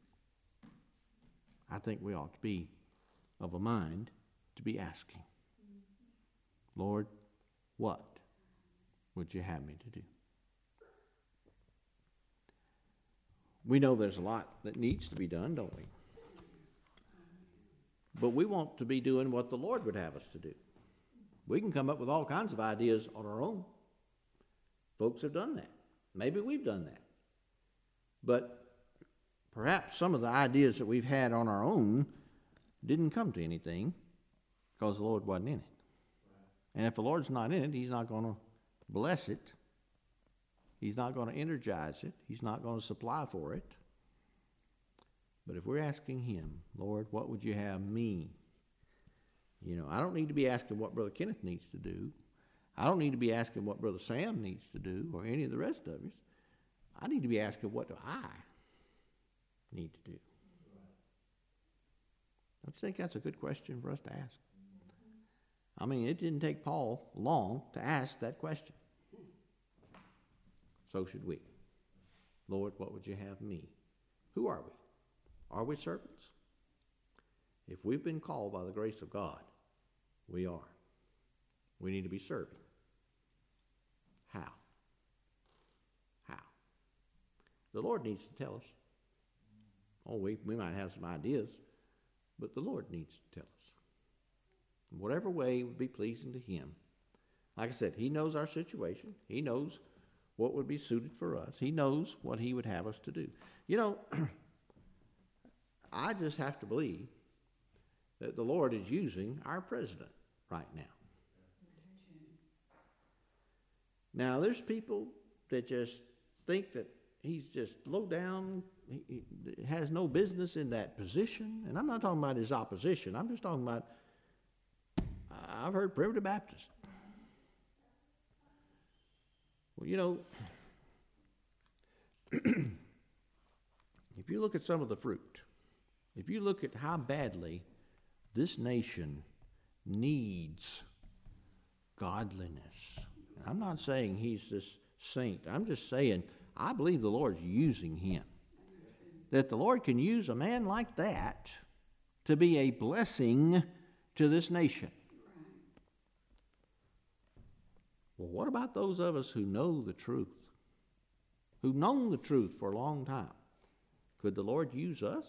I think we ought to be of a mind to be asking, Lord, what would you have me to do? We know there's a lot that needs to be done, don't we? But we want to be doing what the Lord would have us to do. We can come up with all kinds of ideas on our own. Folks have done that. Maybe we've done that. But perhaps some of the ideas that we've had on our own didn't come to anything because the Lord wasn't in it. And if the Lord's not in it, He's not going to bless it. He's not going to energize it. He's not going to supply for it. But if we're asking Him, Lord, what would you have me? You know, I don't need to be asking what Brother Kenneth needs to do. I don't need to be asking what Brother Sam needs to do or any of the rest of us. I need to be asking, what do I need to do? Don't you think that's a good question for us to ask? I mean, it didn't take Paul long to ask that question. So should we. Lord, what would you have me? Who are we? Are we servants? If we've been called by the grace of God, we are. We need to be serving. How? How? The Lord needs to tell us. Oh, we might have some ideas, but the Lord needs to tell us. In whatever way would be pleasing to Him. Like I said, He knows our situation. He knows what would be suited for us. He knows what He would have us to do. You know, I just have to believe that the Lord is using our president right now. Now, there's people that just think that he's just low down, he has no business in that position. And I'm not talking about his opposition. I'm just talking about, I've heard Primitive Baptists. Well, you know, if you look at some of the fruit, if you look at how badly this nation needs godliness, and I'm not saying he's this saint. I'm just saying I believe the Lord's using him. That the Lord can use a man like that to be a blessing to this nation. Well, what about those of us who know the truth? Who've known the truth for a long time? Could the Lord use us?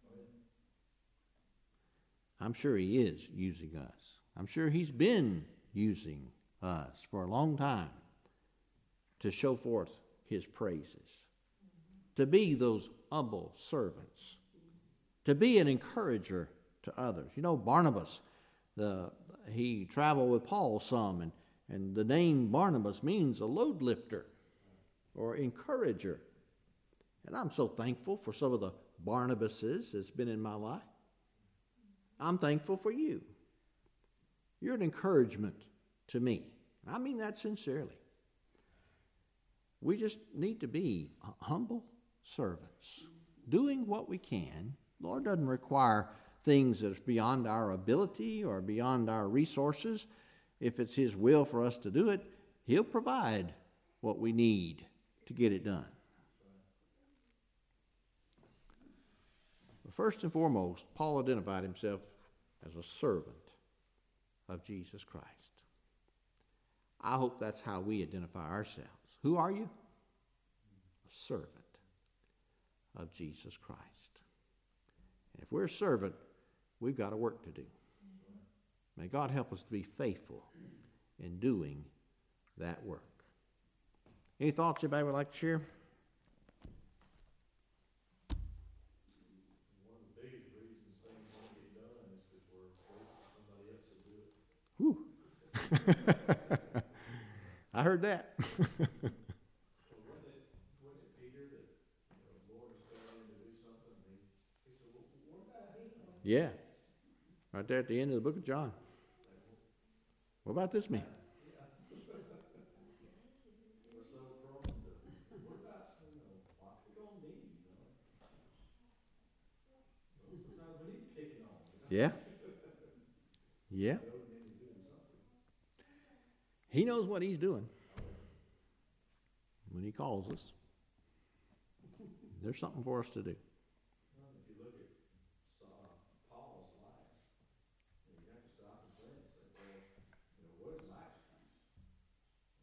I'm sure He is using us. I'm sure He's been using us for a long time to show forth his praises, to be those humble servants, to be an encourager to others. You know, Barnabas, he traveled with Paul some, and the name Barnabas means a load lifter or encourager. And I'm so thankful for some of the Barnabases that's been in my life. I'm thankful for you. You're an encouragement to me. I mean that sincerely. We just need to be humble servants, doing what we can. The Lord doesn't require things that are beyond our ability or beyond our resources. If it's His will for us to do it, He'll provide what we need to get it done. But first and foremost, Paul identified himself as a servant of Jesus Christ. I hope that's how we identify ourselves. Who are you? A servant of Jesus Christ. And if we're a servant, we've got a work to do. May God help us to be faithful in doing that work. Any thoughts anybody would like to share? One of the biggest reasons things won't get done is because we're waiting for somebody else to do it. Whew. I heard that. Well, wasn't it Peter that the Lord was telling him to do something? And he said, well, what about him? Yeah. Right there at the end of the book of John. What about this man? We're so prone to, what about, what we gonna need, So sometimes we need kicking on, Yeah. Yeah. He knows what he's doing when he calls us. There's something for us to do.